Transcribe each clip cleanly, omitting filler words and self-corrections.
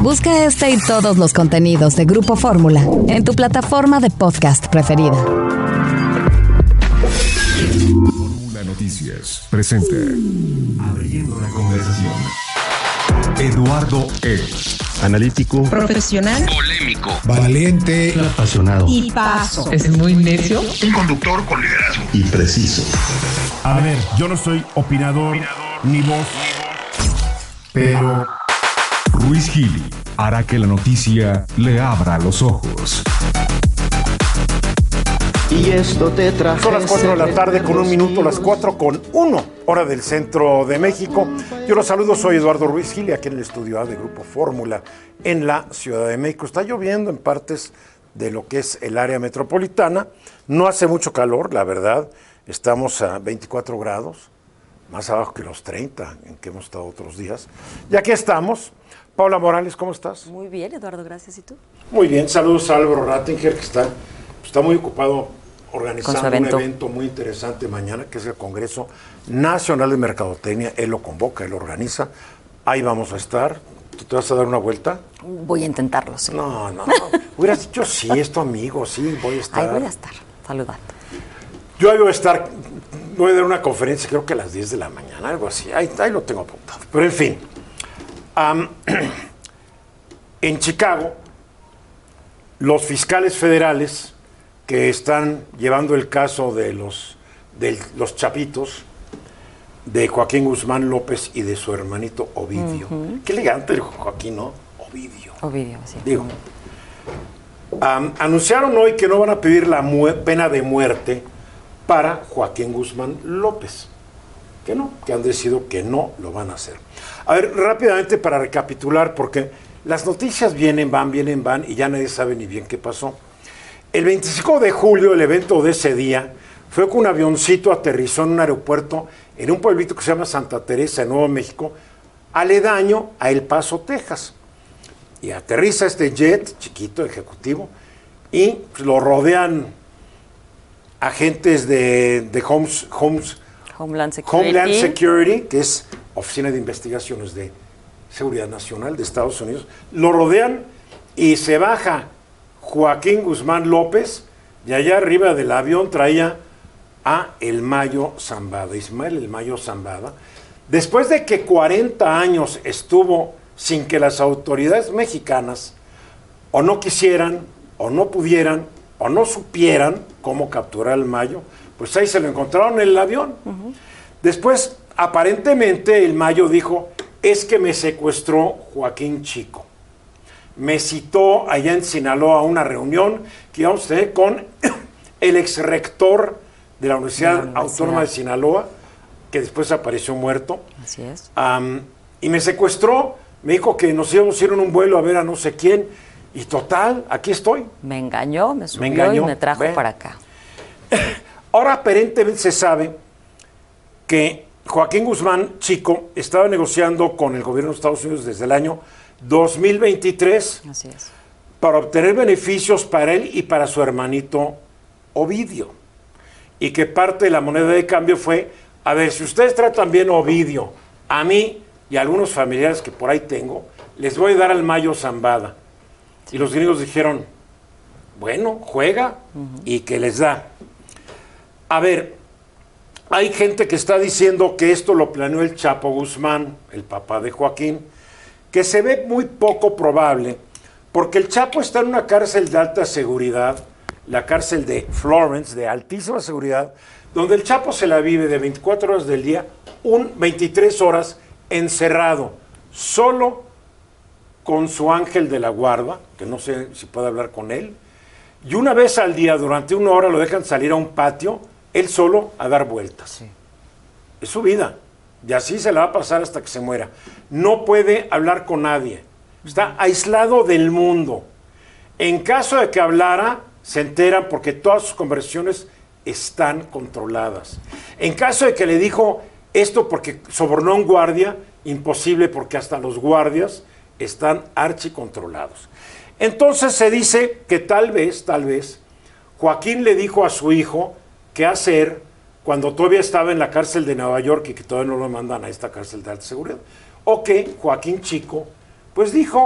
Busca este y todos los contenidos de Grupo Fórmula en tu plataforma de podcast preferida. Fórmula Noticias presenta Abriendo la conversación. Eduardo E. Analítico, profesional, polémico, valiente, apasionado y paso. Es muy necio. Un conductor con liderazgo y preciso. A ver, yo no soy opinador ni voz, pero Ruiz Gili hará que la noticia le abra los ojos. Y esto te traje. Son las 4 de la tarde con 1 minuto, las 4:01, hora del centro de México. Yo los saludo, soy Eduardo Ruiz Gili, aquí en el estudio A de Grupo Fórmula, en la Ciudad de México. Está lloviendo en partes de lo que es el área metropolitana. No hace mucho calor, la verdad. Estamos a 24 grados, más abajo que los 30 en que hemos estado otros días. Y aquí estamos. Paula Morales, ¿cómo estás? Muy bien, Eduardo, gracias. ¿Y tú? Muy bien, saludos a Álvaro Rattinger, que está muy ocupado organizando un evento muy interesante mañana, que es el Congreso Nacional de Mercadotecnia. Él lo convoca, él lo organiza. Ahí vamos a estar. ¿Tú te vas a dar una vuelta? Voy a intentarlo, sí. No. Hubieras dicho sí, es tu amigo, sí, voy a estar. Ahí voy a estar, saludando. Yo ahí voy a dar una conferencia, creo que a las 10 de la mañana, algo así. Ahí lo tengo apuntado. Pero en fin, en Chicago, los fiscales federales que están llevando el caso de los chapitos, de Joaquín Guzmán López y de su hermanito Ovidio. Qué elegante el Joaquín, ¿no? Ovidio, sí. Digo, anunciaron hoy que no van a pedir la pena de muerte para Joaquín Guzmán López. Que han decidido que no lo van a hacer. A ver, rápidamente para recapitular, porque las noticias vienen, van, y ya nadie sabe ni bien qué pasó. El 25 de julio, el evento de ese día, fue que un avioncito aterrizó en un aeropuerto en un pueblito que se llama Santa Teresa, en Nuevo México, aledaño a El Paso, Texas. Y aterriza este jet chiquito, ejecutivo, y lo rodean agentes de Homeland Security, que es Oficina de Investigaciones de Seguridad Nacional de Estados Unidos. Lo rodean y se baja Joaquín Guzmán López, y allá arriba del avión traía a El Mayo Zambada, Ismael El Mayo Zambada. Después de que 40 años estuvo sin que las autoridades mexicanas o no quisieran, o no pudieran, o no supieran cómo capturar al Mayo, pues ahí se lo encontraron en el avión. Después, aparentemente, el Mayo dijo, es que me secuestró Joaquín Chico. Me citó allá en Sinaloa a una reunión que íbamos a tener con el exrector de la Universidad Autónoma de Sinaloa, que después apareció muerto. Así es. Y me secuestró, me dijo que nos íbamos a ir en un vuelo a ver a no sé quién, y total, aquí estoy. Me engañó, me subió y me trajo para acá. Ahora aparentemente se sabe que Joaquín Guzmán Chico estaba negociando con el gobierno de Estados Unidos desde el año 2023. Así es. Para obtener beneficios para él y para su hermanito Ovidio. Y que parte de la moneda de cambio fue, a ver, si ustedes tratan bien a Ovidio, a mí y a algunos familiares que por ahí tengo, les voy a dar al Mayo Zambada. Sí. Y los gringos dijeron, bueno, juega y que les da. A ver, hay gente que está diciendo que esto lo planeó el Chapo Guzmán, el papá de Joaquín, que se ve muy poco probable, porque el Chapo está en una cárcel de alta seguridad, la cárcel de Florence, de altísima seguridad, donde el Chapo se la vive de 24 horas del día, 23 horas encerrado, solo con su ángel de la guarda, que no sé si puede hablar con él, y una vez al día, durante 1 hora, lo dejan salir a un patio, él solo, a dar vueltas. Sí. Es su vida, y así se la va a pasar hasta que se muera. No puede hablar con nadie, está aislado del mundo. En caso de que hablara, se enteran porque todas sus conversaciones están controladas. En caso de que le dijo esto porque sobornó a un guardia, imposible, porque hasta los guardias están archicontrolados. Entonces se dice que tal vez, Joaquín le dijo a su hijo qué hacer cuando todavía estaba en la cárcel de Nueva York y que todavía no lo mandan a esta cárcel de alta seguridad. O que Joaquín Chico, pues dijo,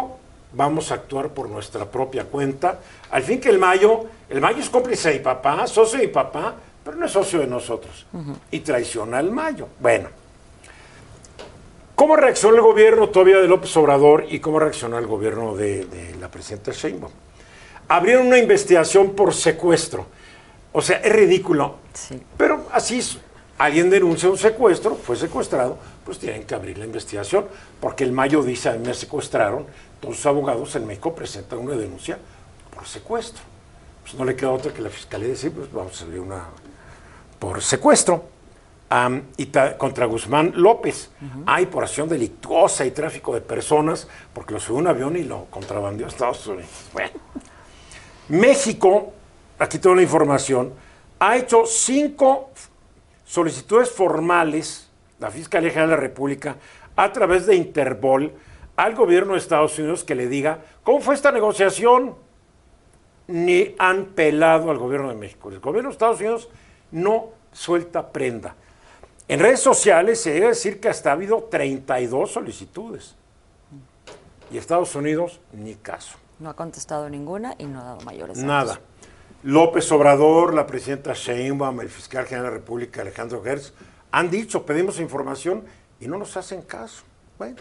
vamos a actuar por nuestra propia cuenta. Al fin que el Mayo es cómplice de mi papá, socio de mi papá, pero no es socio de nosotros. Y traiciona al Mayo. Bueno, ¿cómo reaccionó el gobierno todavía de López Obrador y cómo reaccionó el gobierno de la presidenta Sheinbaum? Abrieron una investigación por secuestro. O sea, es ridículo. Sí. Pero así es. Alguien denuncia un secuestro, fue secuestrado, pues tienen que abrir la investigación. Porque el Mayo dice, a mí me secuestraron. Todos los abogados en México presentan una denuncia por secuestro. Pues no le queda otra que la fiscalía decir, pues vamos a abrir una por secuestro. Contra Guzmán López. Hay por acción delictuosa y tráfico de personas, porque lo subió a un avión y lo contrabandeó a Estados Unidos. Bueno. México, aquí tengo la información, ha hecho 5 solicitudes formales, la Fiscalía General de la República, a través de Interpol, al gobierno de Estados Unidos que le diga cómo fue esta negociación. Ni han pelado al gobierno de México. El gobierno de Estados Unidos no suelta prenda. En redes sociales se debe decir que hasta ha habido 32 solicitudes. Y Estados Unidos, ni caso. No ha contestado ninguna y no ha dado mayores datos. Nada. López Obrador, la presidenta Sheinbaum, el fiscal general de la República, Alejandro Gertz, han dicho, pedimos información y no nos hacen caso. Bueno.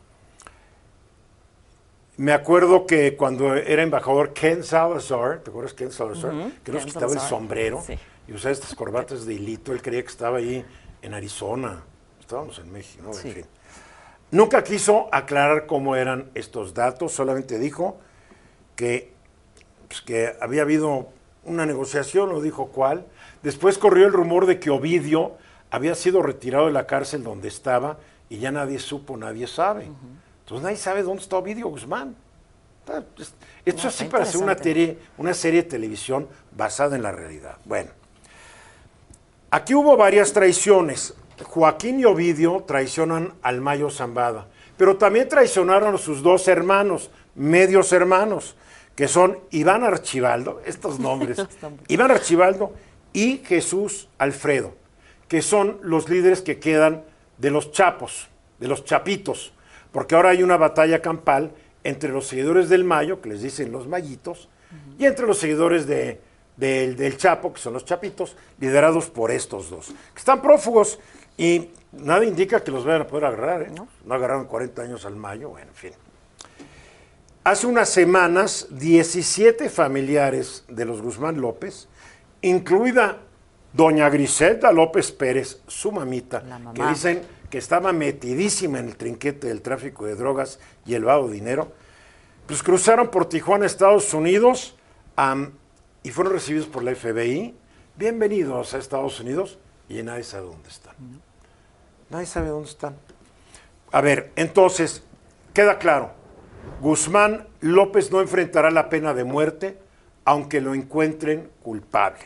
Me acuerdo que cuando era embajador Ken Salazar, ¿te acuerdas Ken Salazar? Que nos quitaba el sombrero y usaba estas corbatas de hilito. Él creía que estaba ahí en Arizona. Estábamos en México, ¿no? Sí. En fin. Nunca quiso aclarar cómo eran estos datos, solamente dijo que había habido una negociación, no dijo cuál. Después corrió el rumor de que Ovidio había sido retirado de la cárcel donde estaba y ya nadie supo, nadie sabe. Entonces nadie sabe dónde está Ovidio Guzmán. Esto es así para hacer una serie de televisión basada en la realidad. Bueno, aquí hubo varias traiciones. Joaquín y Ovidio traicionan al Mayo Zambada, pero también traicionaron a sus 2 hermanos, medios hermanos, que son Iván Archibaldo, estos nombres, Iván Archibaldo y Jesús Alfredo, que son los líderes que quedan de los chapos, de los chapitos, porque ahora hay una batalla campal entre los seguidores del Mayo, que les dicen los mayitos, y entre los seguidores del Chapo, que son los chapitos, liderados por estos 2, que están prófugos y nada indica que los vayan a poder agarrar, ¿eh? No agarraron 40 años al Mayo, bueno, en fin. Hace unas semanas, 17 familiares de los Guzmán López, incluida doña Griselda López Pérez, su mamita, que dicen que estaba metidísima en el trinquete del tráfico de drogas y el lavado de dinero, pues cruzaron por Tijuana, Estados Unidos, y fueron recibidos por la FBI. Bienvenidos a Estados Unidos, y nadie sabe dónde están. Nadie sabe dónde están. A ver, entonces, queda claro, Guzmán López no enfrentará la pena de muerte, aunque lo encuentren culpable.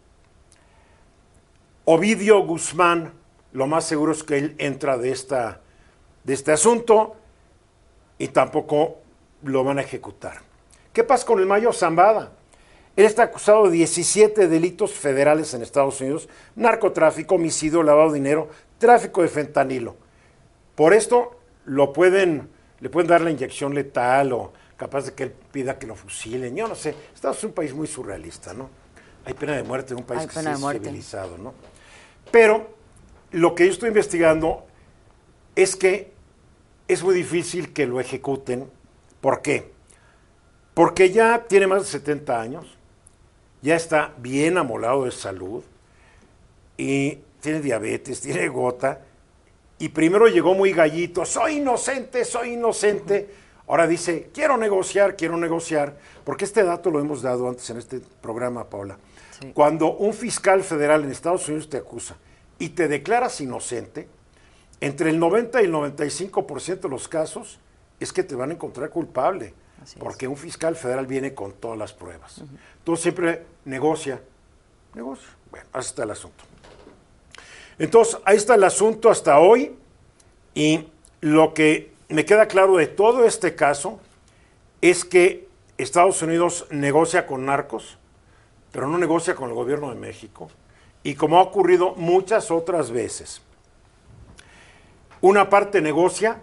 Ovidio Guzmán, lo más seguro es que él entra de este asunto y tampoco lo van a ejecutar. ¿Qué pasa con el Mayo Zambada? Él está acusado de 17 delitos federales en Estados Unidos: narcotráfico, homicidio, lavado de dinero, tráfico de fentanilo. Por esto le pueden dar la inyección letal o capaz de que él pida que lo fusilen. Yo no sé, Estados Unidos es un país muy surrealista, ¿no? Hay pena de muerte en un país que sí es civilizado, ¿no? Pero lo que yo estoy investigando es que es muy difícil que lo ejecuten. ¿Por qué? Porque ya tiene más de 70 años, ya está bien amolado de salud y tiene diabetes, tiene gota, y primero llegó muy gallito, soy inocente, ahora dice, quiero negociar, porque este dato lo hemos dado antes en este programa, Paula. Sí. Cuando un fiscal federal en Estados Unidos te acusa y te declaras inocente, entre el 90 y el 95% de los casos es que te van a encontrar culpable, porque un fiscal federal viene con todas las pruebas. Entonces siempre negocia. Bueno, así está el asunto. Entonces, ahí está el asunto hasta hoy, y lo que me queda claro de todo este caso es que Estados Unidos negocia con narcos, pero no negocia con el gobierno de México, y como ha ocurrido muchas otras veces, una parte negocia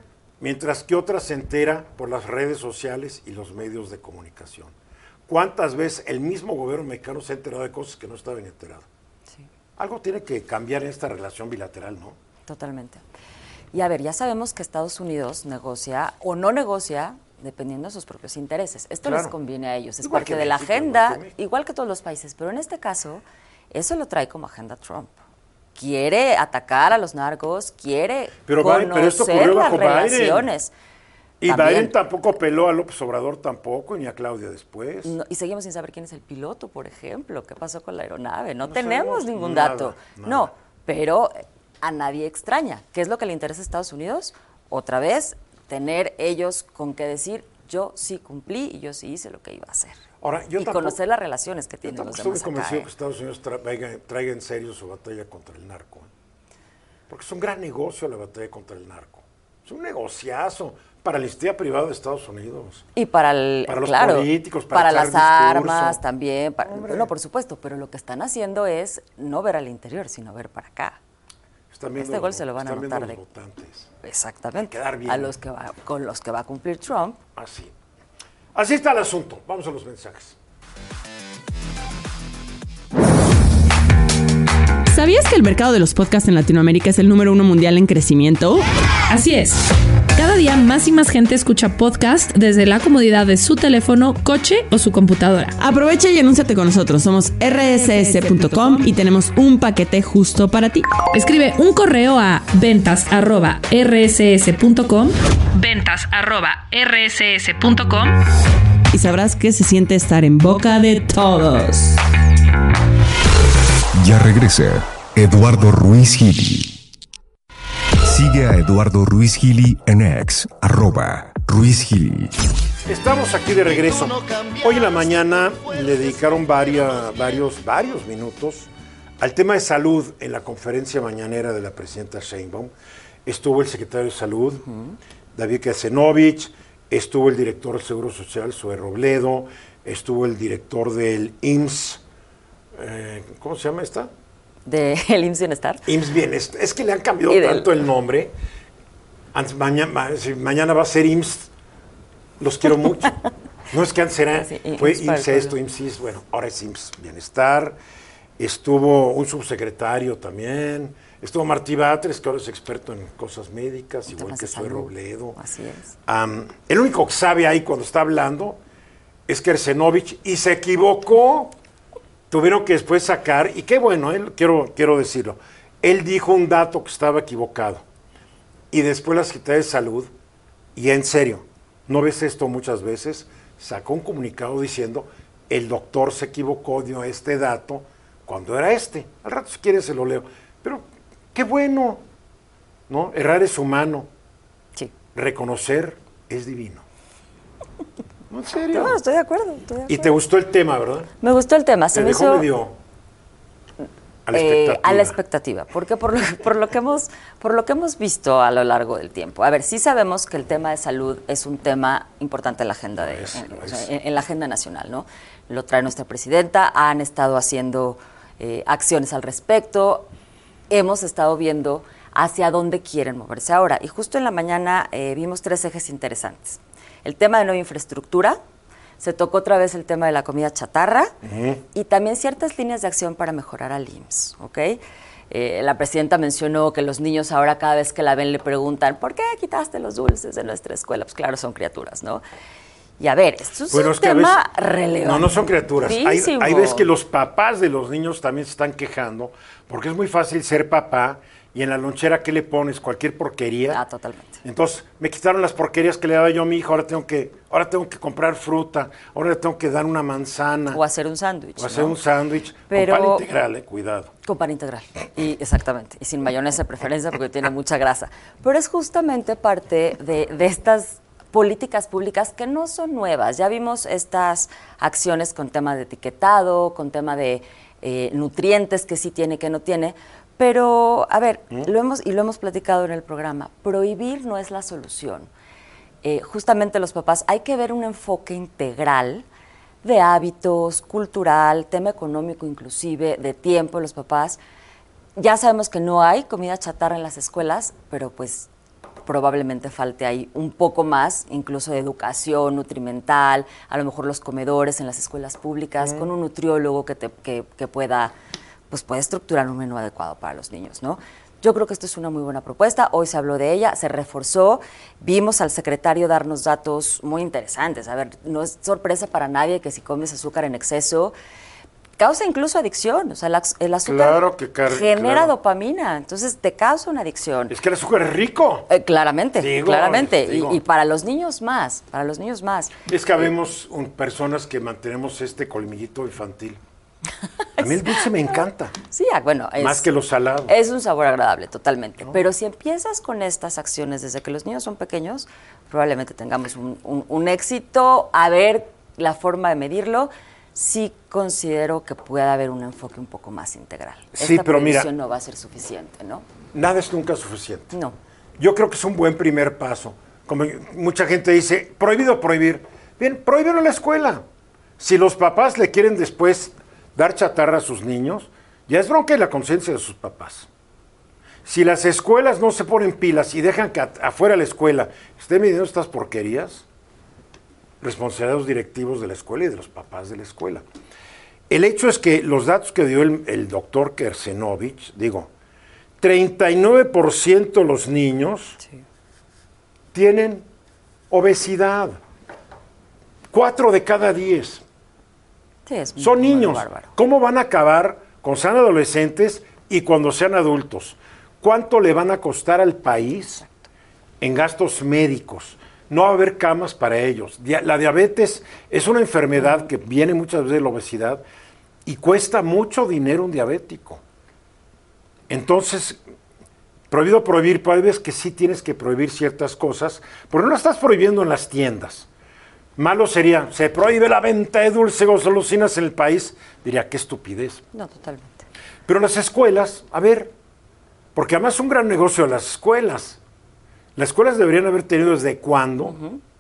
mientras que otra se entera por las redes sociales y los medios de comunicación. ¿Cuántas veces el mismo gobierno mexicano se ha enterado de cosas que no estaban enterados? Sí. Algo tiene que cambiar en esta relación bilateral, ¿no? Totalmente. Y a ver, ya sabemos que Estados Unidos negocia o no negocia dependiendo de sus propios intereses. Esto les conviene a ellos, es Igual parte que de la México, agenda, igual que todos los países, pero en este caso, eso lo trae como agenda Trump. Quiere atacar a los narcos, quiere conocer esto ocurrió las bajo relaciones. Y También. Biden tampoco peló a López Obrador tampoco, ni a Claudia después. No, y seguimos sin saber quién es el piloto, por ejemplo. ¿Qué pasó con la aeronave? No No tenemos sabemos ningún nada, dato. nada. No, pero a nadie extraña. ¿Qué es lo que le interesa a Estados Unidos? Otra vez, tener ellos con qué decir, yo sí cumplí y yo sí hice lo que iba a hacer. Ahora, yo y tampoco, conocer las relaciones que tienen los estoy demás convencido acá. que Estados Unidos traiga en serio su batalla contra el narco. Porque es un gran negocio la batalla contra el narco. Es un negociazo para la iniciativa privada de Estados Unidos. Y para los claro, políticos, para echar las discurso. armas también. No, por supuesto, pero lo que están haciendo es no ver al interior, sino ver para acá. Este gol se lo van a anotar de votantes. Exactamente. Quedar bien. A los que con los que va a cumplir Trump. Así está el asunto. Vamos a los mensajes. ¿Sabías que el mercado de los podcasts en Latinoamérica es el número 1 mundial en crecimiento? Así es. Cada día más y más gente escucha podcast desde la comodidad de su teléfono, coche o su computadora. Aprovecha y anúnciate con nosotros. Somos rss.com y tenemos un paquete justo para ti. Escribe un correo a ventas@rss.com y sabrás que se siente estar en boca de todos. Ya regresa Eduardo Ruiz Gili. Sigue a Eduardo Ruiz Gili en X, @Ruiz Gili. Estamos aquí de regreso. Hoy en la mañana le dedicaron varios minutos al tema de salud en la conferencia mañanera de la presidenta Sheinbaum. Estuvo el secretario de Salud, David Kesenovich, estuvo el director del Seguro Social, Zoe Robledo, estuvo el director del IMSS, ¿cómo se llama esta? ¿El IMSS Bienestar? IMSS Bienestar. Es que le han cambiado tanto el nombre. Mañana va a ser IMSS. Los quiero mucho. No es que antes era, fue IMSS esto, IMSS, bueno, ahora es IMSS Bienestar. Estuvo un subsecretario también. Estuvo Martí Batres, que ahora es experto en cosas médicas, igual que Zoe Robledo. Así es. El único que sabe ahí cuando está hablando es Kesenovich, y se equivocó. Tuvieron que después sacar, y qué bueno, quiero decirlo, él dijo un dato que estaba equivocado. Y después la Secretaría de Salud, y en serio, ¿no ves esto muchas veces? Sacó un comunicado diciendo, el doctor se equivocó, dio este dato, cuando era este. Al rato si quieres se lo leo. Pero qué bueno, ¿no? Errar es humano. Sí. Reconocer es divino. ¿No, en serio? No, estoy de acuerdo. Y te gustó el tema, ¿verdad? Me gustó el tema. Se me dejó medio a la expectativa. Porque por lo que hemos visto a lo largo del tiempo. A ver, sí sabemos que el tema de salud es un tema importante en la agenda en la agenda nacional, ¿no? Lo trae nuestra presidenta, han estado haciendo acciones al respecto, hemos estado viendo hacia dónde quieren moverse ahora. Y justo en la mañana vimos 3 ejes interesantes. El tema de nueva infraestructura, se tocó otra vez el tema de la comida chatarra y también ciertas líneas de acción para mejorar al IMSS, ¿ok? La presidenta mencionó que los niños ahora cada vez que la ven le preguntan, ¿por qué quitaste los dulces de nuestra escuela? Pues claro, son criaturas, ¿no? Y a ver, esto es un tema relevante. No son criaturas. Hay veces que los papás de los niños también se están quejando, porque es muy fácil ser papá y en la lonchera, ¿qué le pones? Cualquier porquería. Ah, totalmente. Entonces, me quitaron las porquerías que le daba yo a mi hijo, ahora tengo que comprar fruta, ahora le tengo que dar una manzana. O hacer un sándwich. Un sándwich con pan integral, cuidado. Con pan integral, exactamente. Y sin mayonesa de preferencia porque tiene mucha grasa. Pero es justamente parte de estas políticas públicas que no son nuevas. Ya vimos estas acciones con tema de etiquetado, con tema de nutrientes que sí tiene, que no tiene. Pero, a ver, lo hemos platicado en el programa, prohibir no es la solución. Justamente los papás, hay que ver un enfoque integral de hábitos, cultural, tema económico inclusive, de tiempo de los papás. Ya sabemos que no hay comida chatarra en las escuelas, pero pues probablemente falte ahí un poco más, incluso de educación nutrimental, a lo mejor los comedores en las escuelas públicas, con un nutriólogo que pueda estructurar un menú adecuado para los niños, ¿no? Yo creo que esto es una muy buena propuesta. Hoy se habló de ella, se reforzó. Vimos al secretario darnos datos muy interesantes. A ver, no es sorpresa para nadie que si comes azúcar en exceso causa incluso adicción. O sea, el azúcar genera dopamina, entonces te causa una adicción. Es que el azúcar es rico. Claramente. Y para los niños más, Es que habemos personas que mantenemos este colmillito infantil. A mí el dulce me encanta. Sí, bueno. Más que los salados. Es un sabor agradable, totalmente. ¿No? Pero si empiezas con estas acciones desde que los niños son pequeños, probablemente tengamos un éxito. A ver la forma de medirlo. Sí considero que puede haber un enfoque un poco más integral. Sí, pero mira, no va a ser suficiente, ¿no? Nada es nunca suficiente. No. Yo creo que es un buen primer paso. Como mucha gente dice, prohibido prohibir. Bien, prohíbelo en la escuela. Si los papás le quieren después dar chatarra a sus niños, ya es bronca de la conciencia de sus papás. Si las escuelas no se ponen pilas y dejan que afuera de la escuela estén midiendo estas porquerías, responsabilidad de los directivos de la escuela y de los papás de la escuela. El hecho es que los datos que dio el doctor Kersenovich, 39% de los niños tienen obesidad. 4 de cada 10. Son niños. ¿Cómo van a acabar cuando sean adolescentes y cuando sean adultos? ¿Cuánto le van a costar al país en gastos médicos? No va a haber camas para ellos. La diabetes es una enfermedad que viene muchas veces de la obesidad y cuesta mucho dinero un diabético. Entonces, prohibes que sí tienes que prohibir ciertas cosas, porque no lo estás prohibiendo en las tiendas. Malo sería, se prohíbe la venta de dulces golosinas en el país. Diría, qué estupidez. No, totalmente. Pero las escuelas, a ver, porque además es un gran negocio de las escuelas. Las escuelas deberían haber tenido desde cuándo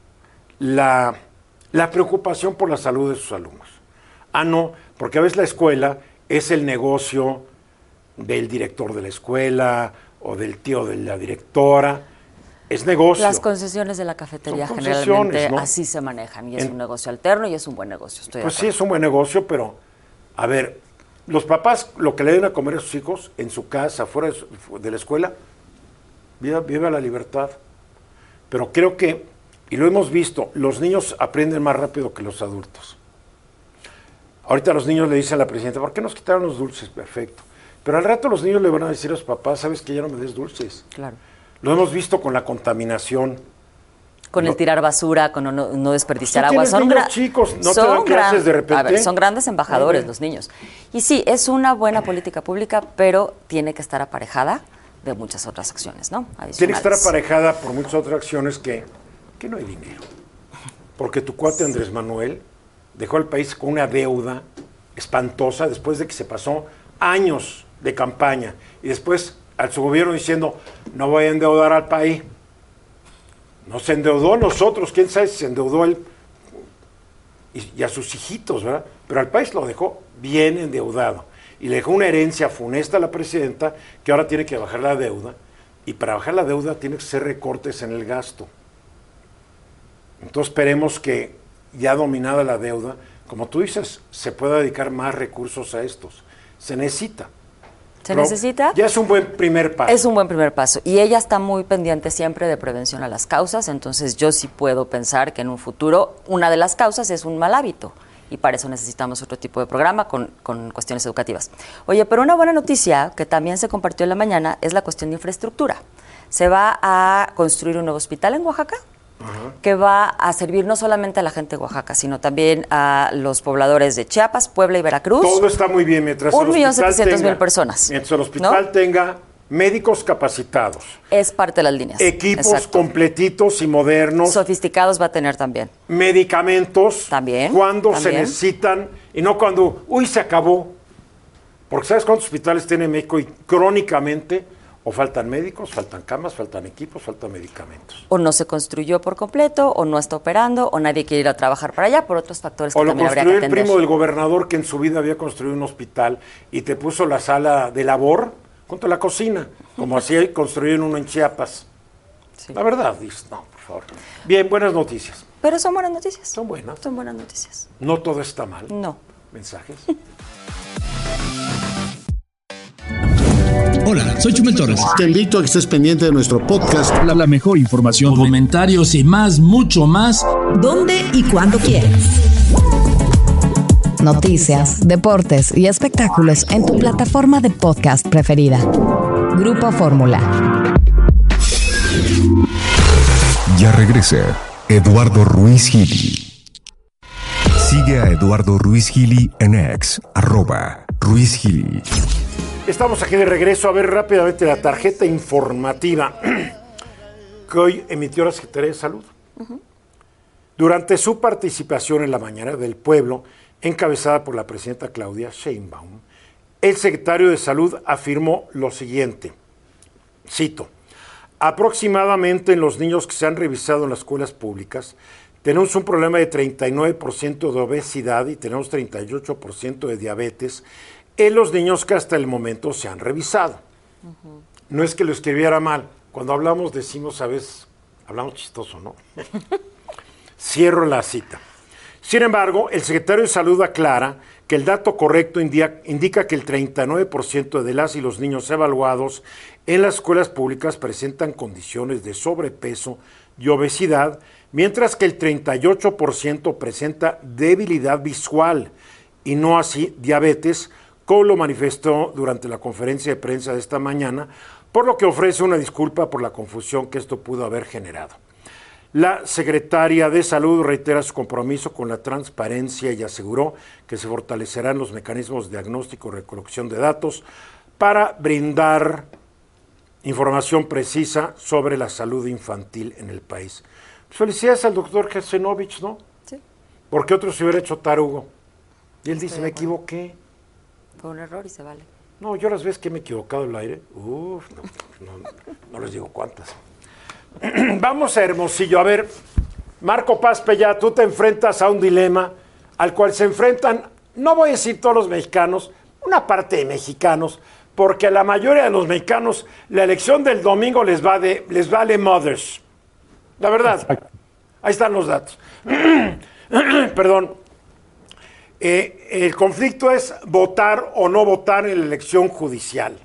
la preocupación por la salud de sus alumnos. No, porque a veces la escuela es el negocio del director de la escuela o del tío de la directora. Es negocio. Las concesiones de la cafetería generalmente así se manejan y es un negocio alterno y es un buen negocio. Pues sí, es un buen negocio, pero a ver, los papás lo que le den a comer a sus hijos en su casa, fuera de la escuela, viva la libertad. Pero creo que, y lo hemos visto, los niños aprenden más rápido que los adultos. Ahorita los niños le dicen a la presidenta, ¿por qué nos quitaron los dulces? Perfecto. Pero al rato los niños le van a decir a sus papás, ¿sabes que ya no me des dulces? Claro. Lo hemos visto con la contaminación. Con el tirar basura, con no desperdiciar agua. Son niños chicos, no te dan clases de repente. A ver, son grandes embajadores los niños. Y sí, es una buena política pública, pero tiene que estar aparejada de muchas otras acciones, ¿no? Adicionales. Tiene que estar aparejada por muchas otras acciones que no hay dinero. Porque tu cuate Andrés Manuel dejó al país con una deuda espantosa después de que se pasó años de campaña y después a su gobierno diciendo no voy a endeudar al país. No se endeudó a nosotros, quién sabe si se endeudó él y a sus hijitos, ¿verdad? Pero al país lo dejó bien endeudado y le dejó una herencia funesta a la presidenta que ahora tiene que bajar la deuda y para bajar la deuda tiene que hacer recortes en el gasto. Entonces esperemos que ya dominada la deuda, como tú dices, se pueda dedicar más recursos a estos. Se necesita. ¿Se necesita? Ya es un buen primer paso. Es un buen primer paso. Y ella está muy pendiente siempre de prevención a las causas, entonces yo sí puedo pensar que en un futuro una de las causas es un mal hábito. Y para eso necesitamos otro tipo de programa con cuestiones educativas. Oye, pero una buena noticia que también se compartió en la mañana es la cuestión de infraestructura. Se va a construir un nuevo hospital en Oaxaca, que va a servir no solamente a la gente de Oaxaca, sino también a los pobladores de Chiapas, Puebla y Veracruz. Todo está muy bien mientras 1.700.000 personas. Mientras el hospital tenga médicos capacitados. Es parte de las líneas. Equipos completitos y modernos. Sofisticados va a tener también. Medicamentos. También. Cuando se necesitan y no cuando, se acabó. Porque ¿sabes cuántos hospitales tiene México? Y crónicamente o faltan médicos, faltan camas, faltan equipos, faltan medicamentos. O no se construyó por completo, o no está operando, o nadie quiere ir a trabajar para allá por otros factores que también habría que atender. O lo construyó el primo del gobernador que en su vida había construido un hospital y te puso la sala de labor junto a la cocina, como así construyeron uno en Chiapas. Sí. La verdad, dices, no, por favor. Bien, buenas noticias. Pero son buenas noticias. Son buenas. Son buenas noticias. No todo está mal. No. Mensajes. Hola, soy Chumel Torres. Te invito a que estés pendiente de nuestro podcast. La mejor información, comentarios y más, mucho más. ¿Dónde y cuándo quieras? Noticias, deportes y espectáculos en tu plataforma de podcast preferida. Grupo Fórmula. Ya regresa Eduardo Ruiz Gili. Sigue a Eduardo Ruiz Gili en X, @Ruiz Gili. Estamos aquí de regreso a ver rápidamente la tarjeta informativa que hoy emitió la Secretaría de Salud. Durante su participación en la Mañana del Pueblo, encabezada por la presidenta Claudia Sheinbaum, el secretario de Salud afirmó lo siguiente, cito, aproximadamente en los niños que se han revisado en las escuelas públicas, tenemos un problema de 39% de obesidad y tenemos 38% de diabetes en los niños que hasta el momento se han revisado. No es que lo escribiera mal, cuando hablamos decimos a veces, hablamos chistoso, ¿no? Cierro la cita. Sin embargo, el secretario de Salud aclara que el dato correcto indica que el 39% de las y los niños evaluados en las escuelas públicas presentan condiciones de sobrepeso y obesidad, mientras que el 38% presenta debilidad visual y no así diabetes, como lo manifestó durante la conferencia de prensa de esta mañana, por lo que ofrece una disculpa por la confusión que esto pudo haber generado. La secretaria de Salud reitera su compromiso con la transparencia y aseguró que se fortalecerán los mecanismos de diagnóstico y recolección de datos para brindar información precisa sobre la salud infantil en el país. Pues felicidades al doctor Gersenovich, ¿no? Sí. Porque otro se hubiera hecho tarugo. Y él dice, me equivoqué. Fue un error y se vale. No, yo las veces que me he equivocado el aire, no les digo cuántas. Vamos a Hermosillo. A ver, Marco Paz Pellá, tú te enfrentas a un dilema al cual se enfrentan, no voy a decir todos los mexicanos, una parte de mexicanos, porque a la mayoría de los mexicanos la elección del domingo les vale mothers. La verdad. Exacto. Ahí están los datos. Perdón. El conflicto es votar o no votar en la elección judicial.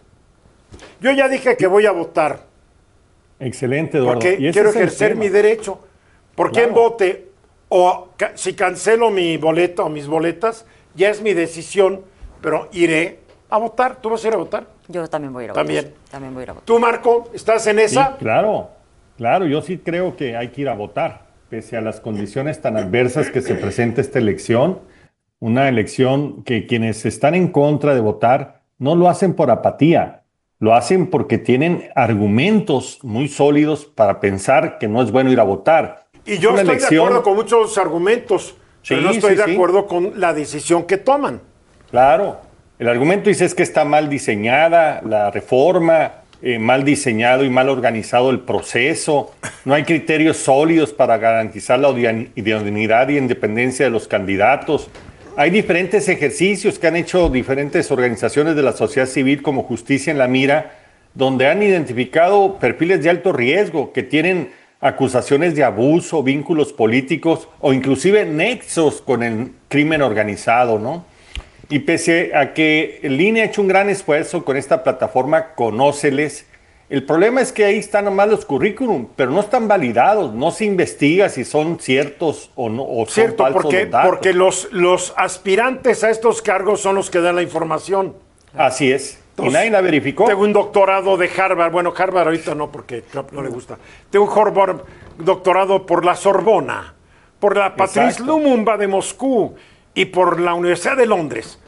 Yo ya dije que voy a votar. Excelente, Eduardo. Porque quiero ejercer mi derecho. ¿Por quién vote? O si cancelo mi boleta o mis boletas, ya es mi decisión, pero iré a votar. ¿Tú vas a ir a votar? Yo también voy a ir a votar. También voy a ir a votar. ¿Tú, Marco, estás en esa? Sí, claro. Yo sí creo que hay que ir a votar, pese a las condiciones tan adversas que se presenta esta elección. Una elección que quienes están en contra de votar no lo hacen por apatía. Lo hacen porque tienen argumentos muy sólidos para pensar que no es bueno ir a votar. Y yo estoy de acuerdo con muchos argumentos, pero no estoy de acuerdo con la decisión que toman. Claro. El argumento dice es que está mal diseñada la reforma, mal diseñado y mal organizado el proceso. No hay criterios sólidos para garantizar la idoneidad y independencia de los candidatos. Hay diferentes ejercicios que han hecho diferentes organizaciones de la sociedad civil como Justicia en la Mira, donde han identificado perfiles de alto riesgo que tienen acusaciones de abuso, vínculos políticos o inclusive nexos con el crimen organizado, ¿no? Y pese a que el INE ha hecho un gran esfuerzo con esta plataforma Conóceles, el problema es que ahí están nomás los currículum, pero no están validados, no se investiga si son ciertos o no, o son falsos los datos. Porque los aspirantes a estos cargos son los que dan la información. Así es. Entonces, y nadie la verificó. Tengo un doctorado de Harvard, bueno, Harvard ahorita no, porque Trump no le gusta. Tengo un doctorado por la Sorbona, por la Patrice Lumumba de Moscú y por la Universidad de Londres.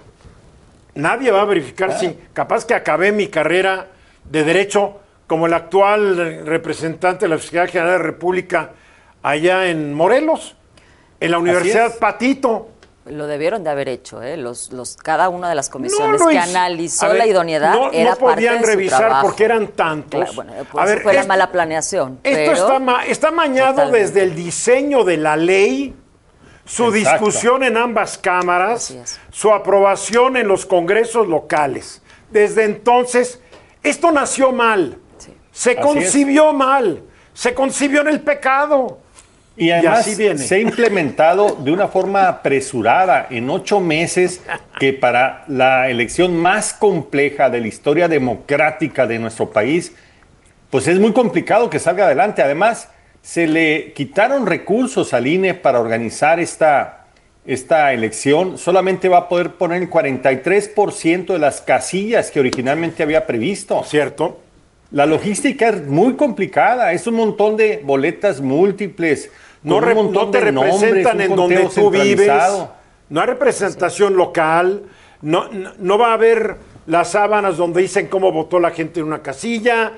Nadie va a verificar si capaz que acabé mi carrera de Derecho como el actual representante de la Fiscalía General de la República allá en Morelos, en la Universidad Patito. Lo debieron de haber hecho, cada una de las comisiones que analizó la idoneidad era parte de su trabajo. No podían revisar porque eran tantos. Claro, bueno, pues fue la mala planeación. Esto está mañado totalmente desde el diseño de la ley, su discusión en ambas cámaras, su aprobación en los congresos locales. Desde entonces, esto nació mal, se concibió mal, se concibió en el pecado. Y además así viene. se ha implementado de una forma apresurada en 8 meses, que para la elección más compleja de la historia democrática de nuestro país, pues es muy complicado que salga adelante. Además, se le quitaron recursos al INE para organizar esta elección. Solamente va a poder poner el 43% de las casillas que originalmente había previsto. ¿Cierto? La logística es muy complicada, es un montón de boletas múltiples. No te representan en donde tú vives, no hay representación local, no va a haber las sábanas donde dicen cómo votó la gente en una casilla,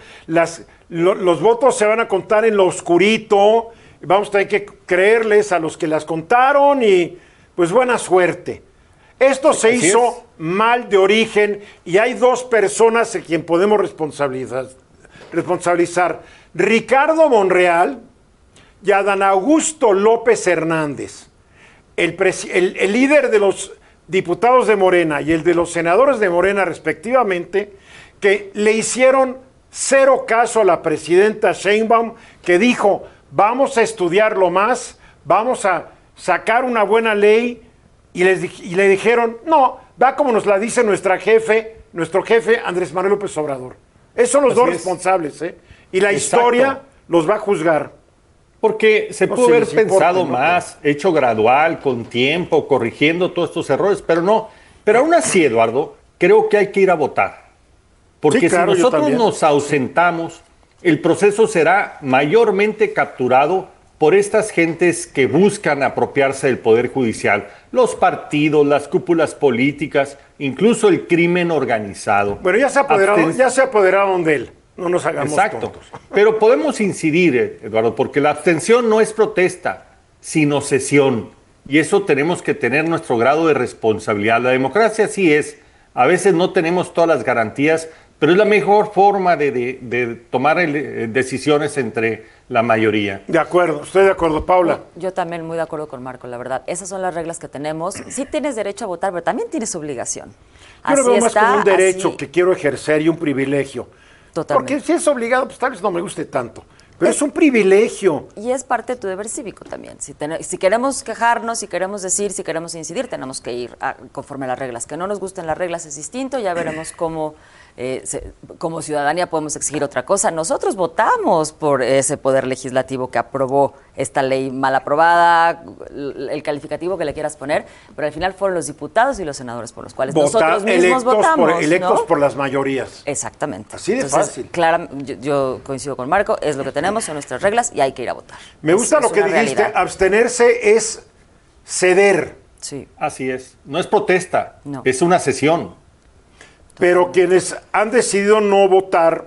los votos se van a contar en lo oscurito, vamos a tener que creerles a los que las contaron y pues buena suerte. Esto se hizo mal de origen y hay 2 personas a quien podemos responsabilizar. Ricardo Monreal y Adán Augusto López Hernández, el líder de los diputados de Morena y el de los senadores de Morena respectivamente, que le hicieron 0 caso a la presidenta Sheinbaum, que dijo, vamos a estudiarlo más, vamos a sacar una buena ley, y le dijeron, no, va como nos la dice nuestro jefe Andrés Manuel López Obrador. Esos son los 2 responsables, ¿eh? Y la historia los va a juzgar. Porque se pudo haber pensado más, hecho gradual, con tiempo, corrigiendo todos estos errores, pero no. Pero aún así, Eduardo, creo que hay que ir a votar. Porque si nosotros nos ausentamos, el proceso será mayormente capturado por estas gentes que buscan apropiarse del Poder Judicial, los partidos, las cúpulas políticas, incluso el crimen organizado. Bueno, ya se apoderaron de él. No nos hagamos tontos. Pero podemos incidir, Eduardo, porque la abstención no es protesta, sino cesión. Y eso tenemos que tener nuestro grado de responsabilidad. La democracia sí es. A veces no tenemos todas las garantías, pero es la mejor forma de tomar decisiones entre la mayoría. De acuerdo, estoy de acuerdo, Paula. Yo también muy de acuerdo con Marco, la verdad. Esas son las reglas que tenemos. Sí tienes derecho a votar, pero también tienes obligación. Yo lo veo más como un derecho que quiero ejercer y un privilegio. Totalmente. Porque si es obligado, pues tal vez no me guste tanto. Pero es un privilegio. Y es parte de tu deber cívico también. Si queremos quejarnos, si queremos decir, si queremos incidir, tenemos que ir conforme a las reglas. Que no nos gusten las reglas es distinto, ya veremos cómo como ciudadanía podemos exigir otra cosa. Nosotros votamos por ese poder legislativo que aprobó esta ley mal aprobada, el calificativo que le quieras poner, pero al final fueron los diputados y los senadores por los cuales nosotros mismos votamos. Electos por las mayorías. Exactamente. Así de fácil. Claro, yo coincido con Marco, es lo que tenemos, son nuestras reglas y hay que ir a votar. Me gusta lo que dijiste, abstenerse es ceder. Sí. Así es. No es protesta, es una cesión. Pero quienes han decidido no votar,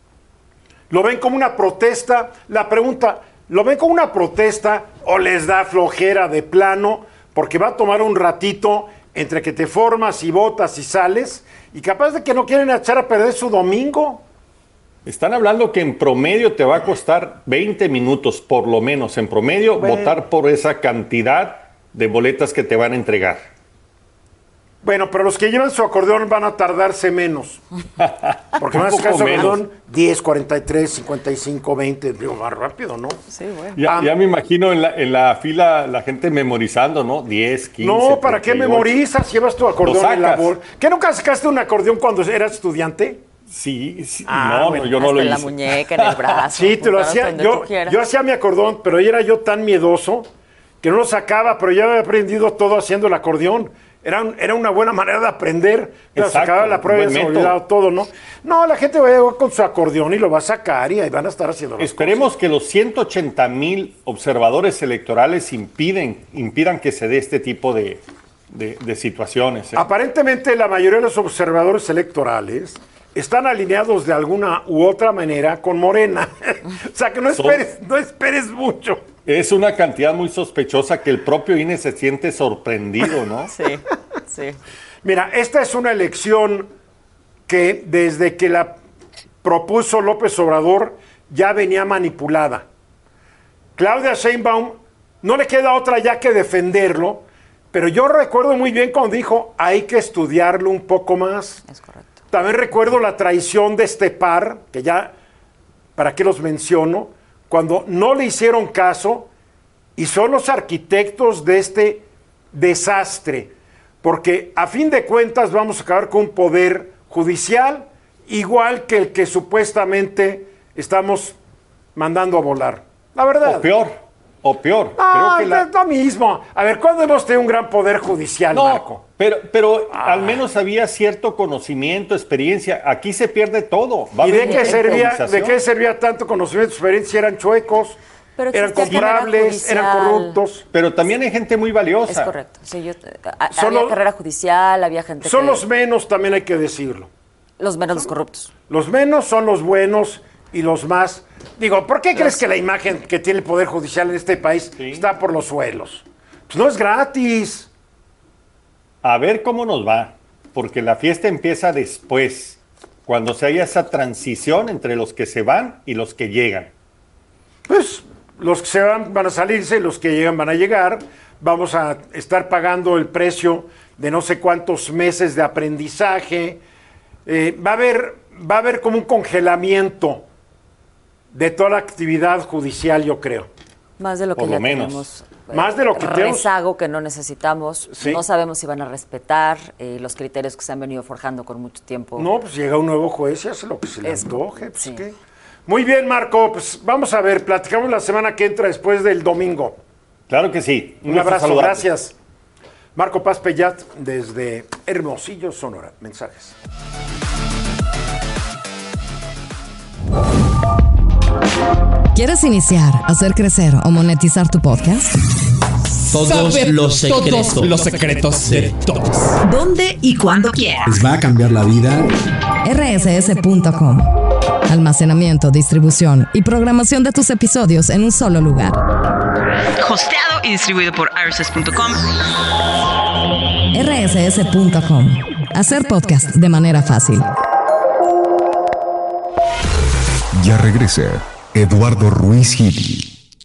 lo ven como una protesta. La pregunta, ¿lo ven como una protesta o les da flojera de plano? Porque va a tomar un ratito entre que te formas y votas y sales, y capaz de que no quieren echar a perder su domingo. Están hablando que en promedio te va a costar 20 minutos, por lo menos, en promedio, votar por esa cantidad de boletas que te van a entregar. Bueno, pero los que llevan su acordeón van a tardarse menos. Porque van a sacar su acordeón 10, 43, 55, 20, digo, más rápido, ¿no? Sí, bueno. Ya me imagino en la fila la gente memorizando, ¿no? 10, 15. No, ¿para qué memorizas? Llevas tu acordeón en la bolsa. ¿Qué nunca sacaste un acordeón cuando eras estudiante? Sí. No, yo no lo hice. En la muñeca, en el brazo. Sí, te lo hacía. Yo hacía mi acordeón, pero era yo tan miedoso que no lo sacaba, pero ya había aprendido todo haciendo el acordeón. Era una buena manera de aprender. Sacaba la prueba y se olvidaba todo, ¿no? No, la gente va a llegar con su acordeón y lo va a sacar y ahí van a estar haciendo las Esperemos que los 180,000 observadores electorales impidan que se dé este tipo de situaciones. Aparentemente la mayoría de los observadores electorales están alineados de alguna u otra manera con Morena. O sea que no esperes mucho. Es una cantidad muy sospechosa que el propio INE se siente sorprendido, ¿no? Sí. Mira, esta es una elección que desde que la propuso López Obrador ya venía manipulada. Claudia Sheinbaum no le queda otra ya que defenderlo, pero yo recuerdo muy bien cuando dijo hay que estudiarlo un poco más. Es correcto. También recuerdo la traición de este par, que ya, ¿para qué los menciono? cuando no le hicieron caso y son los arquitectos de este desastre, porque a fin de cuentas vamos a acabar con un poder judicial igual que el que supuestamente estamos mandando a volar. La verdad. O peor. Ah, Creo que es lo mismo. A ver, ¿cuándo hemos tenido un gran poder judicial, Marco? Pero al menos había cierto conocimiento, experiencia. Aquí se pierde todo. ¿Y de qué servía tanto conocimiento, experiencia? Eran chuecos, eran comprables, eran corruptos. Pero también hay gente muy valiosa. Es correcto. Sí, había carrera judicial, había gente Son los menos, también hay que decirlo. Los menos los corruptos. Los menos son los buenos y los más... Digo, ¿por qué crees que la imagen que tiene el Poder Judicial en este país está por los suelos? Pues no es gratis. A ver cómo nos va, porque la fiesta empieza después, cuando se haya esa transición entre los que se van y los que llegan. Pues los que se van a salirse, los que llegan van a llegar. Vamos a estar pagando el precio de no sé cuántos meses de aprendizaje. Va a haber como un congelamiento de toda la actividad judicial, yo creo. Más de lo que ya tenemos. Más de lo que tenemos. Rezago que no necesitamos. Sí. No sabemos si van a respetar los criterios que se han venido forjando con mucho tiempo. No, pues llega un nuevo juez y hace lo que se le antoje. Pues, sí. ¿Qué? Muy bien, Marco. Pues vamos a ver, platicamos la semana que entra después del domingo. Claro que sí. Un abrazo, gracias. Marco Paz Pellat desde Hermosillo, Sonora. Mensajes. ¿Quieres iniciar, hacer crecer o monetizar tu podcast? Todos los secretos de todos. ¿Dónde y cuándo quieras? ¿Les va a cambiar la vida? rss.com. Almacenamiento, distribución y programación de tus episodios en un solo lugar. Hosteado y distribuido por rss.com. rss.com. Hacer podcast de manera fácil. Ya regresa Eduardo Ruiz Gili.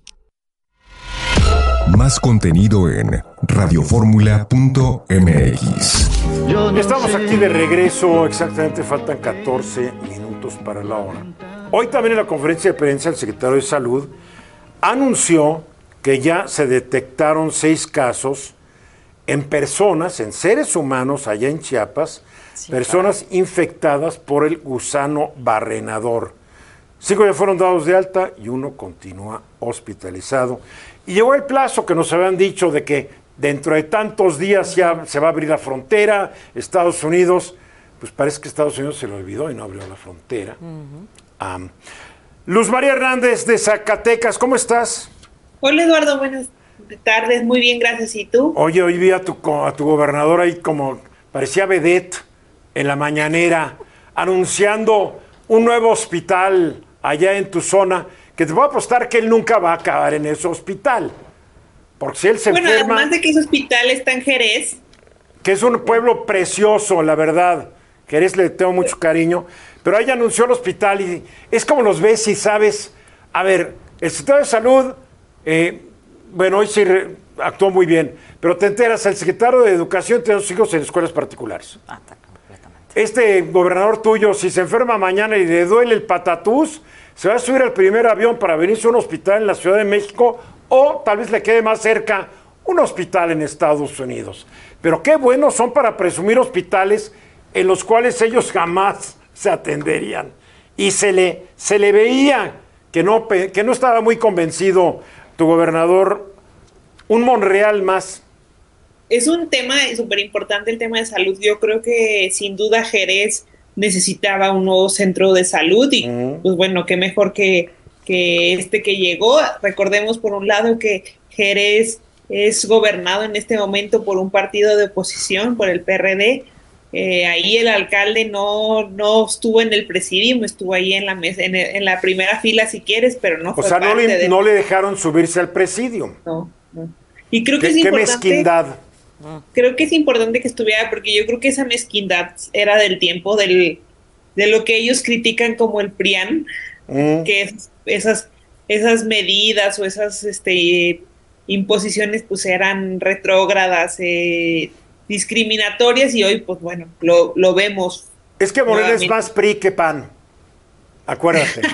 Más contenido en radioformula.mx. Estamos aquí de regreso, exactamente faltan 14 minutos para la hora. Hoy también en la conferencia de prensa el secretario de Salud anunció que ya se detectaron 6 casos en personas, en seres humanos allá en Chiapas, personas infectadas por el gusano barrenador. 5 ya fueron dados de alta y 1 continúa hospitalizado. Y llegó el plazo que nos habían dicho de que dentro de tantos días ya se va a abrir la frontera. Estados Unidos, pues parece que Estados Unidos se lo olvidó y no abrió la frontera. Luz María Hernández de Zacatecas, ¿cómo estás? Hola Eduardo, buenas tardes, muy bien, gracias. ¿Y tú? Oye, hoy vi a tu gobernador ahí como parecía vedette en la mañanera anunciando un nuevo hospital allá en tu zona, que te voy a apostar que él nunca va a acabar en ese hospital. Porque si él se enferma... además de que ese hospital está en Jerez. Que es un pueblo precioso, la verdad. Jerez le tengo mucho cariño. Pero ella anunció el hospital y es como los ves y sabes... A ver, el secretario de Salud, bueno, hoy sí actuó muy bien. Pero te enteras, el secretario de Educación tiene a sus hijos en escuelas particulares. Este gobernador tuyo, si se enferma mañana y le duele el patatús, se va a subir al primer avión para venirse a un hospital en la Ciudad de México o tal vez le quede más cerca un hospital en Estados Unidos. Pero qué buenos son para presumir hospitales en los cuales ellos jamás se atenderían. Y se le veía que no estaba muy convencido tu gobernador, un Monreal más. Es un tema súper importante el tema de salud. Yo creo que sin duda Jerez necesitaba un nuevo centro de salud y pues bueno, qué mejor que este que llegó. Recordemos por un lado que Jerez es gobernado en este momento por un partido de oposición, por el PRD. Ahí el alcalde no estuvo en el presidium, estuvo ahí en la mesa, en la primera fila si quieres, pero no fue parte de... no le dejaron subirse al presidium. No. Y creo que es importante... ¡Qué mezquindad! Creo que es importante que estuviera, porque yo creo que esa mezquindad era del tiempo de lo que ellos critican como el PRIAN, que esas medidas o esas imposiciones pues eran retrógradas, discriminatorias, y hoy pues bueno, lo vemos. Es que Morena es más PRI que PAN, acuérdate.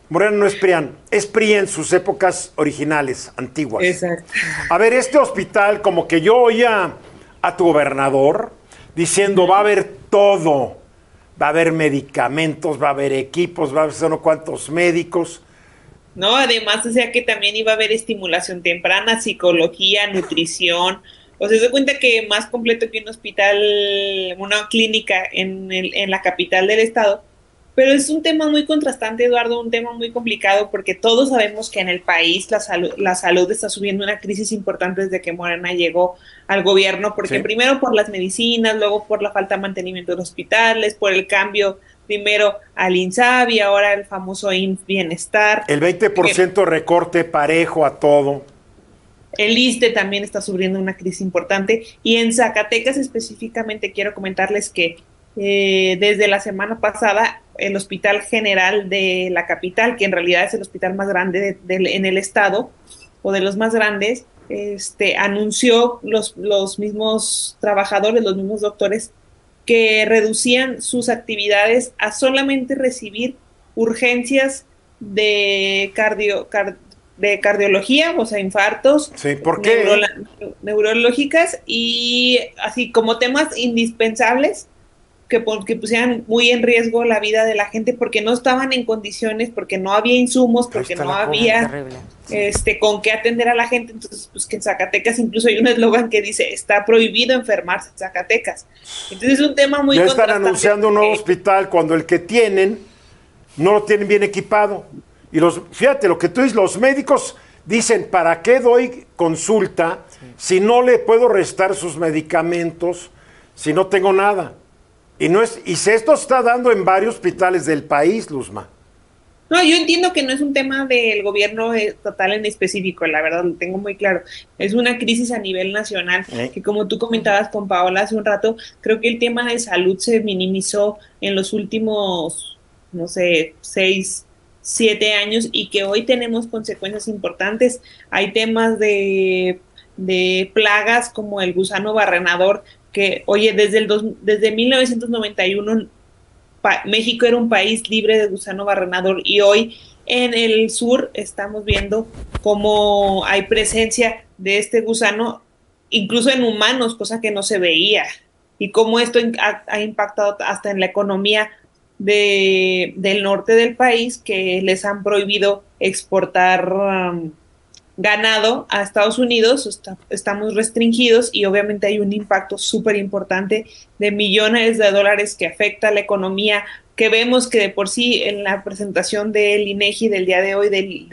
Morena no es PRIAN, es PRI en sus épocas originales, antiguas. Exacto. A ver, este hospital, como que yo oía a tu gobernador diciendo, va a haber todo, va a haber medicamentos, va a haber equipos, va a haber no cuántos médicos. No, además decía que también iba a haber estimulación temprana, psicología, nutrición. O sea, se cuenta que más completo que un hospital, una clínica en la capital del estado. Pero es un tema muy contrastante, Eduardo, un tema muy complicado porque todos sabemos que en el país la salud está subiendo una crisis importante desde que Morena llegó al gobierno, porque primero por las medicinas, luego por la falta de mantenimiento de los hospitales, por el cambio primero al INSABI, ahora el famoso IMSS Bienestar. El 20% recorte parejo a todo. El ISSSTE también está sufriendo una crisis importante y en Zacatecas específicamente quiero comentarles que desde la semana pasada el Hospital General de la capital, que en realidad es el hospital más grande en el estado o de los más grandes, anunció los mismos trabajadores, los mismos doctores que reducían sus actividades a solamente recibir urgencias de cardiología, o sea, infartos, sí, ¿por qué? Neurológicas y así como temas indispensables que pusieran muy en riesgo la vida de la gente porque no estaban en condiciones, porque no había insumos, porque no había con qué atender a la gente. Entonces, pues que en Zacatecas incluso hay un eslogan que dice, está prohibido enfermarse en Zacatecas. Entonces es un tema muy ya están anunciando un nuevo hospital cuando el que tienen no lo tienen bien equipado. Y fíjate, lo que tú dices, los médicos dicen, ¿para qué doy consulta si no le puedo restar sus medicamentos, si no tengo nada? Y esto está dando en varios hospitales del país, Luzma. No, yo entiendo que no es un tema del gobierno estatal en específico, la verdad, lo tengo muy claro. Es una crisis a nivel nacional, que como tú comentabas con Paola hace un rato, creo que el tema de salud se minimizó en los últimos, 6, 7 años y que hoy tenemos consecuencias importantes. Hay temas de plagas como el gusano barrenador, que, oye, desde 1991 México era un país libre de gusano barrenador y hoy en el sur estamos viendo cómo hay presencia de este gusano incluso en humanos, cosa que no se veía, y cómo esto ha impactado hasta en la economía del norte del país, que les han prohibido exportar ganado a Estados Unidos. Estamos restringidos y obviamente hay un impacto súper importante de millones de dólares que afecta a la economía, que vemos que de por sí en la presentación del INEGI del día de hoy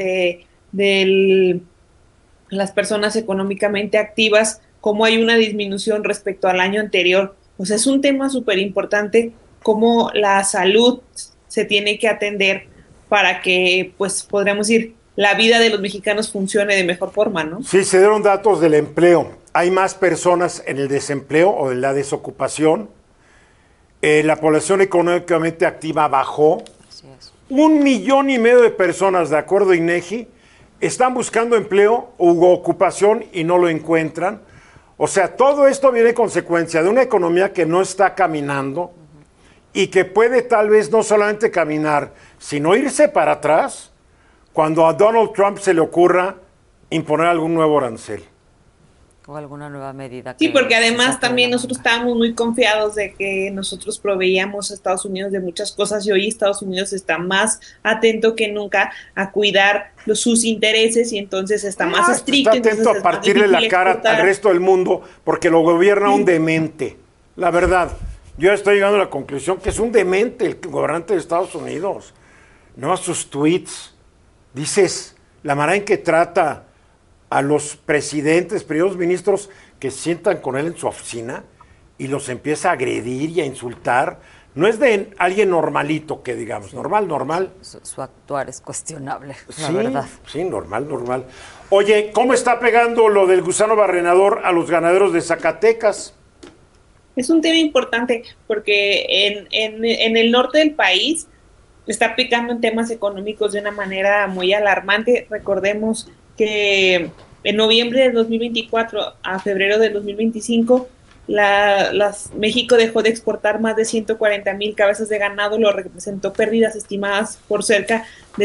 de las personas económicamente activas, cómo hay una disminución respecto al año anterior. O sea, es un tema súper importante, cómo la salud se tiene que atender para que, pues, podríamos decir, la vida de los mexicanos funcione de mejor forma, ¿no? Sí, se dieron datos del empleo. Hay más personas en el desempleo o en la desocupación. La población económicamente activa bajó. 1,5 millones de personas, de acuerdo a INEGI, están buscando empleo u ocupación y no lo encuentran. O sea, todo esto viene consecuencia de una economía que no está caminando y que puede tal vez no solamente caminar, sino irse para atrás cuando a Donald Trump se le ocurra imponer algún nuevo arancel. O alguna nueva medida. Sí, porque además también nosotros estábamos muy confiados de que nosotros proveíamos a Estados Unidos de muchas cosas y hoy Estados Unidos está más atento que nunca a cuidar sus intereses y entonces está más estricto. Está atento a partirle la cara al resto del mundo porque lo gobierna un demente. La verdad, yo ya estoy llegando a la conclusión que es un demente el gobernante de Estados Unidos. No a sus tweets. Dices, la manera en que trata a los presidentes, primeros ministros que se sientan con él en su oficina y los empieza a agredir y a insultar, no es de alguien normalito, que digamos, normal. Su actuar es cuestionable, la verdad. Sí, normal. Oye, ¿cómo está pegando lo del gusano barrenador a los ganaderos de Zacatecas? Es un tema importante porque en el norte del país está picando en temas económicos de una manera muy alarmante. Recordemos que en noviembre de 2024 a febrero de 2025 México dejó de exportar más de 140,000 cabezas de ganado, lo representó pérdidas estimadas por cerca de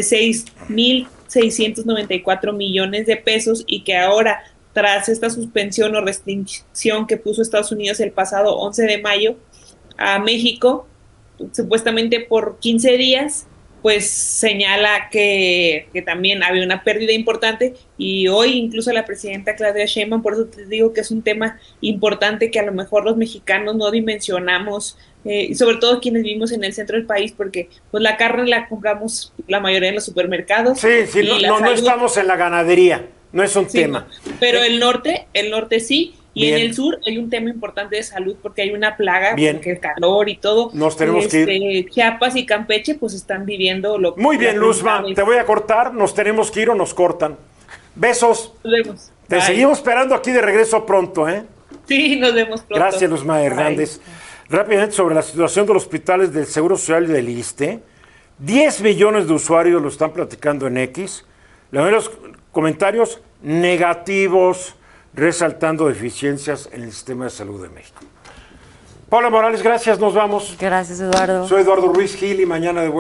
6,694 millones de pesos, y que ahora, tras esta suspensión o restricción que puso Estados Unidos el pasado 11 de mayo a México, supuestamente por 15 días, pues señala que también había una pérdida importante, y hoy incluso la presidenta Claudia Sheinbaum, por eso te digo que es un tema importante que a lo mejor los mexicanos no dimensionamos, y sobre todo quienes vivimos en el centro del país, porque pues la carne la compramos la mayoría en los supermercados. Sí, no estamos en la ganadería, no es un tema. Pero el norte sí. Y bien. En el sur hay un tema importante de salud porque hay una plaga, porque el calor y todo. Nos tenemos que ir. Chiapas y Campeche pues están viviendo lo que... Muy bien, Luzma, te voy a cortar, nos tenemos que ir o nos cortan. Besos. Nos vemos. Te seguimos esperando aquí de regreso pronto, ¿eh? Sí, nos vemos pronto. Gracias, Luzma Hernández. Rápidamente sobre la situación de los hospitales del Seguro Social y del ISSSTE. 10 millones de usuarios lo están platicando en X. La mayoría de los comentarios negativos, resaltando deficiencias en el sistema de salud de México. Paula Morales, gracias, nos vamos. Gracias, Eduardo. Soy Eduardo Ruiz Gil y mañana de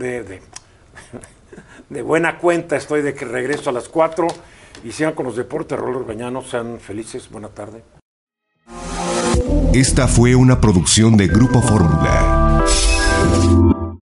buena cuenta estoy de que regreso a las 4 y sigan con los deportes. Raúl Orbañano, sean felices, buena tarde. Esta fue una producción de Grupo Fórmula.